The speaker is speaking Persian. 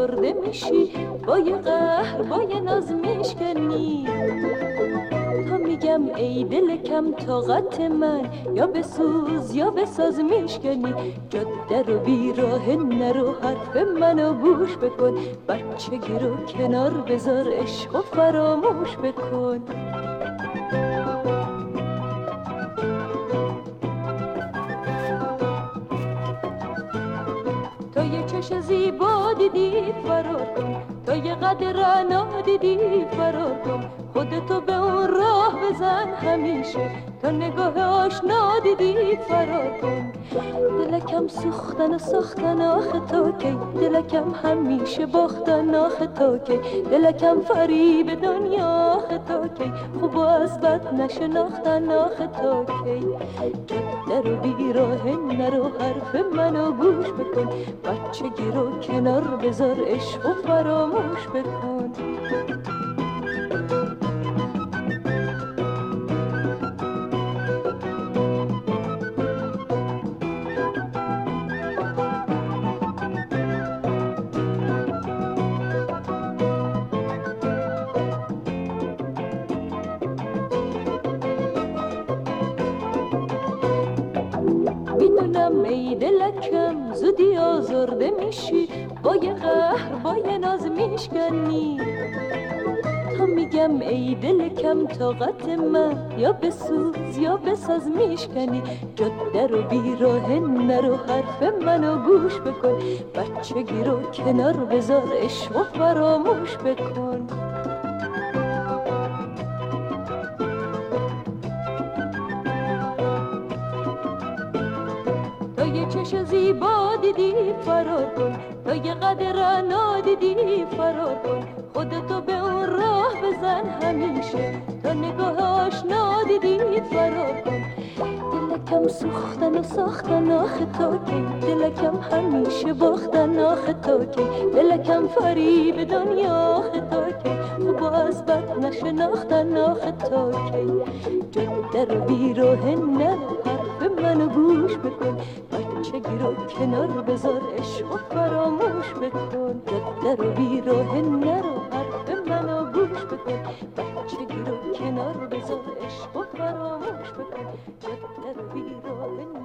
آزرده میشی، با یه قهر با یه ناز میشکنی. تا میگم ای دل کم طاقت من، یا بسوز یا بساز میشکنی. جاده رو بیراه نرو، حرف منو گوش بکن، بچگی رو کنار بذار، عشق و فراموش بکن. تا یه چش زیبا دیدی فرار کن، تا یه قد رعنا دیدی فرار کن. خودتو به اون راه بزن همیشه، تا نگاه آشنا دیدی فرار کن. دلکم سوختن و ساختن آخه تا کی، دلکم همیشه باختن آخه تا کی. دلکم فریب دنیا آخه تا کی، خوب و از بد نشناختن آخه تا کی. جاده رو بیراه نرو، حرف منو گوش بکن، بچگی رو کنار بذار، عشق و فراموش بکن. میدونم ای دلکم زودی آزرده میشی، با یه قهر با یه ناز میشکنی. تا میگم ای دل کم طاقت من، یا بسوز یا بساز میشکنی. جاده رو بیراه نرو، حرف منو گوش بکن، بچگی رو کنار بذار، عشق و فراموش بکن. تا یه چش زیبا دیدی فرار کن، تا یه قد رعنا دیدی فرار کن. خودتو به اون راه بزن همیشه، تا نگاه آشنا دیدی فرار کن. دلکم سوختن و ساختن آخه تا کی، دلکم همیشه باختن آخه تا کی. دلکم فریب دنیا آخه تا کی، خوب و از بد نشناختن آخه تا کی. جاده رو بیراه نرو، حرف منو گوش بکن، بچگی رو کنار بذار، عشق و فراموش بکن. جاده رو بیراه نرو، حرف منو گوش بکن، بچگی رو کنار بذار، عشق و فراموش بکن. جاده رو بیراه